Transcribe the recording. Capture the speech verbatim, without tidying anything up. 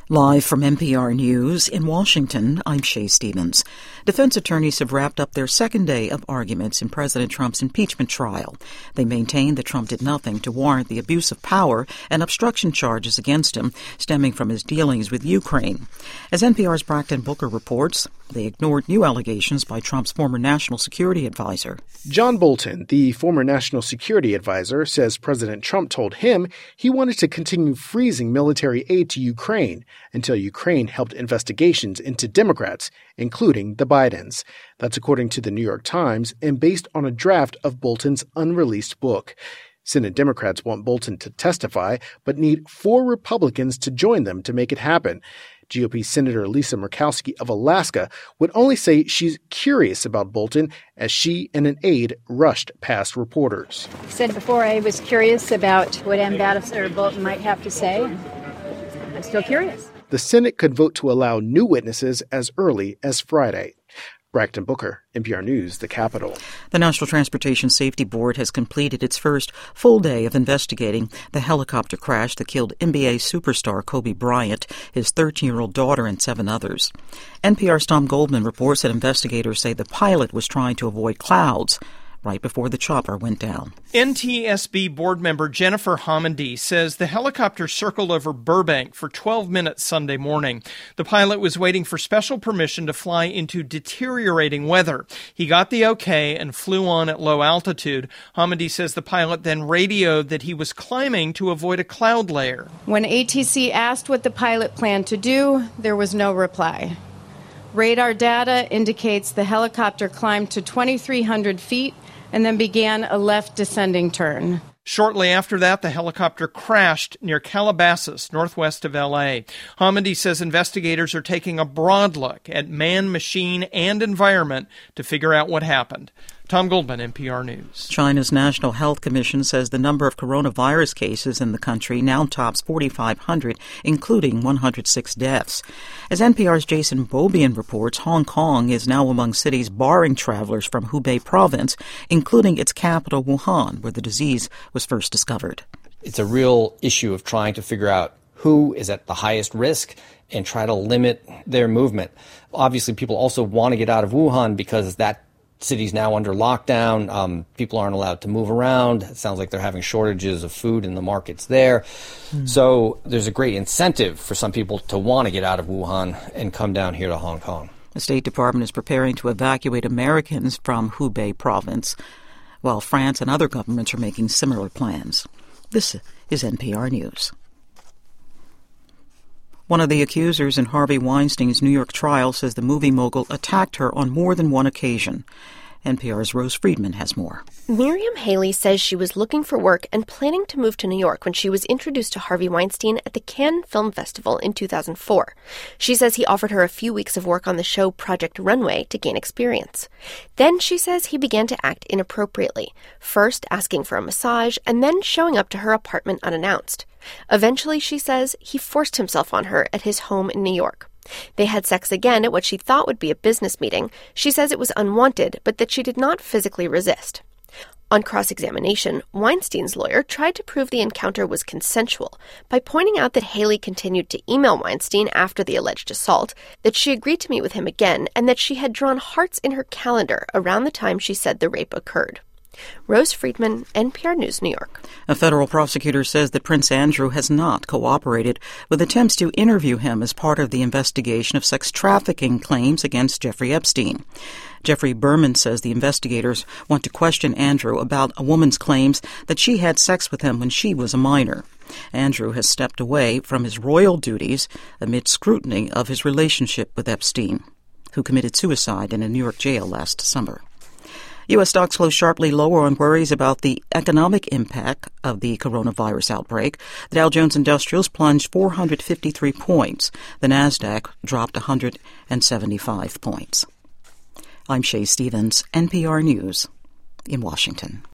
Live from N P R News in Washington, I'm Shay Stevens. Defense attorneys have wrapped up their second day of arguments in President Trump's impeachment trial. They maintain that Trump did nothing to warrant the abuse of power and obstruction charges against him stemming from his dealings with Ukraine. As N P R's Brackton Booker reports, they ignored new allegations by Trump's former national security advisor. John Bolton, the former national security advisor, says President Trump told him he wanted to continue freezing military aid to Ukraine until Ukraine helped investigations into Democrats, including the Bidens. That's according to the New York Times and based on a draft of Bolton's unreleased book. Senate Democrats want Bolton to testify, but need four Republicans to join them to make it happen. G O P Senator Lisa Murkowski of Alaska would only say she's curious about Bolton as she and an aide rushed past reporters. I said before I was curious about what Ambassador Bolton might have to say. I'm still curious. The Senate could vote to allow new witnesses as early as Friday. Brackton Booker, N P R News, the Capitol. The National Transportation Safety Board has completed its first full day of investigating the helicopter crash that killed N B A superstar Kobe Bryant, his thirteen-year-old daughter, and seven others. N P R's Tom Goldman reports that investigators say the pilot was trying to avoid clouds right before the chopper went down. N T S B board member Jennifer Homendy says the helicopter circled over Burbank for twelve minutes Sunday morning. The pilot was waiting for special permission to fly into deteriorating weather. He got the okay and flew on at low altitude. Homendy says the pilot then radioed that he was climbing to avoid a cloud layer. When A T C asked what the pilot planned to do, there was no reply. Radar data indicates the helicopter climbed to twenty-three hundred feet and then began a left descending turn. Shortly after that, the helicopter crashed near Calabasas, northwest of L A. Homendy says investigators are taking a broad look at man, machine, and environment to figure out what happened. Tom Goldman, N P R News. China's National Health Commission says the number of coronavirus cases in the country now tops forty-five hundred, including one hundred six deaths. As N P R's Jason Beaubien reports, Hong Kong is now among cities barring travelers from Hubei province, including its capital, Wuhan, where the disease was first discovered. It's a real issue of trying to figure out who is at the highest risk and try to limit their movement. Obviously, people also want to get out of Wuhan because that city's now under lockdown. Um, people aren't allowed to move around. It sounds like they're having shortages of food in the markets there. Mm. So there's a great incentive for some people to want to get out of Wuhan and come down here to Hong Kong. The State Department is preparing to evacuate Americans from Hubei province, while France and other governments are making similar plans. This is N P R News. One of the accusers in Harvey Weinstein's New York trial says the movie mogul attacked her on more than one occasion. N P R's Rose Friedman has more. Miriam Haley says she was looking for work and planning to move to New York when she was introduced to Harvey Weinstein at the Cannes Film Festival in two thousand four. She says he offered her a few weeks of work on the show Project Runway to gain experience. Then she says he began to act inappropriately, first asking for a massage and then showing up to her apartment unannounced. Eventually, she says, he forced himself on her at his home in New York. They had sex again at what she thought would be a business meeting. She says it was unwanted, but that she did not physically resist. On cross-examination, Weinstein's lawyer tried to prove the encounter was consensual by pointing out that Haley continued to email Weinstein after the alleged assault, that she agreed to meet with him again, and that she had drawn hearts in her calendar around the time she said the rape occurred. Rose Friedman, N P R News, New York. A federal prosecutor says that Prince Andrew has not cooperated with attempts to interview him as part of the investigation of sex trafficking claims against Jeffrey Epstein. Jeffrey Berman says the investigators want to question Andrew about a woman's claims that she had sex with him when she was a minor. Andrew has stepped away from his royal duties amid scrutiny of his relationship with Epstein, who committed suicide in a New York jail last December. U S stocks closed sharply lower on worries about the economic impact of the coronavirus outbreak. The Dow Jones Industrials plunged four hundred fifty-three points. The Nasdaq dropped one hundred seventy-five points. I'm Shay Stevens, N P R News in Washington.